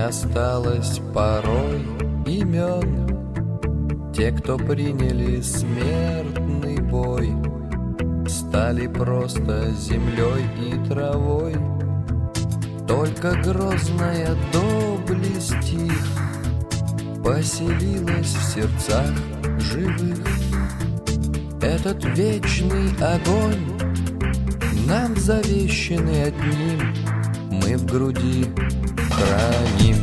осталось порой имен. Те, кто приняли смертный бой, стали просто землей и травой. Только грозная доблесть их поселилась в сердцах живых. Этот вечный огонь нам завещанный одним, мы в груди храним.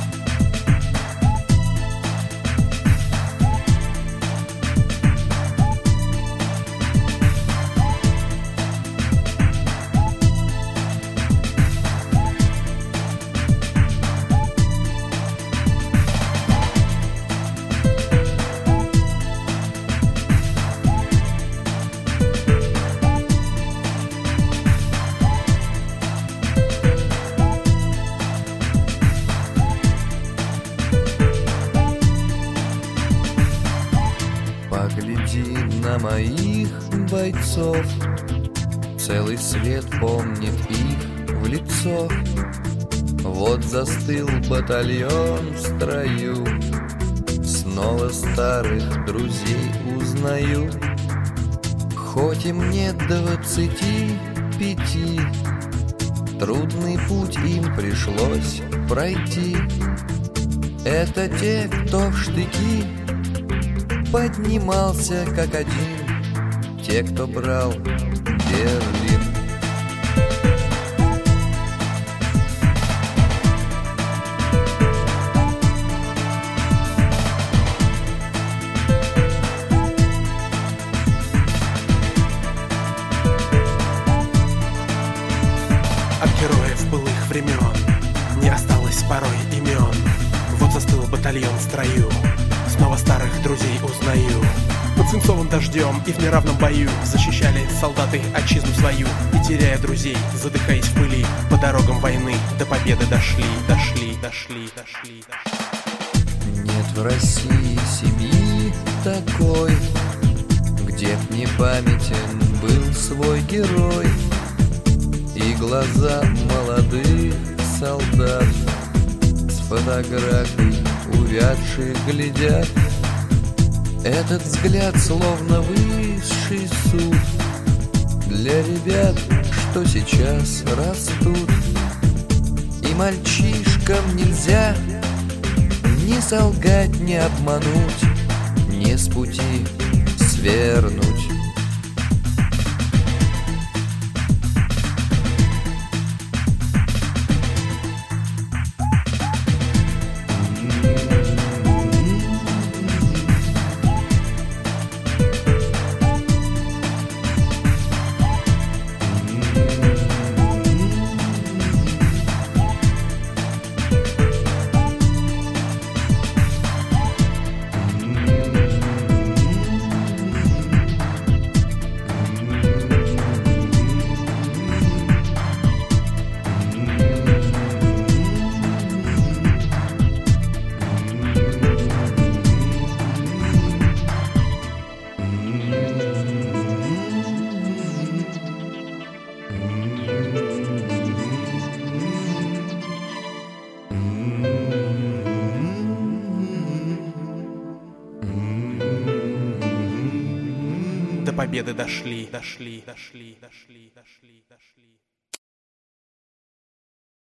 Погляди на моих бойцов, целый свет помнит их в лицо. Вот застыл батальон в строю, снова старых друзей узнаю. Хоть им нет 25, трудный путь им пришлось пройти. Это те, кто в штыки поднимался как один, те, кто брал Берлин. От героев былых времен не осталось порой имен. Вот застыл батальон в строю, снова старых друзей узнаю. Под свинцовым дождем и в неравном бою защищали солдаты отчизну свою. И теряя друзей, задыхаясь в пыли, по дорогам войны до победы дошли. Нет в России семьи такой, где б не памятен был свой герой. И глаза молодых солдат с фотографий увядших глядят. Этот взгляд словно высший суд для ребят, что сейчас растут. И мальчишкам нельзя ни солгать, ни обмануть, ни с пути свернуть. До победы дошли.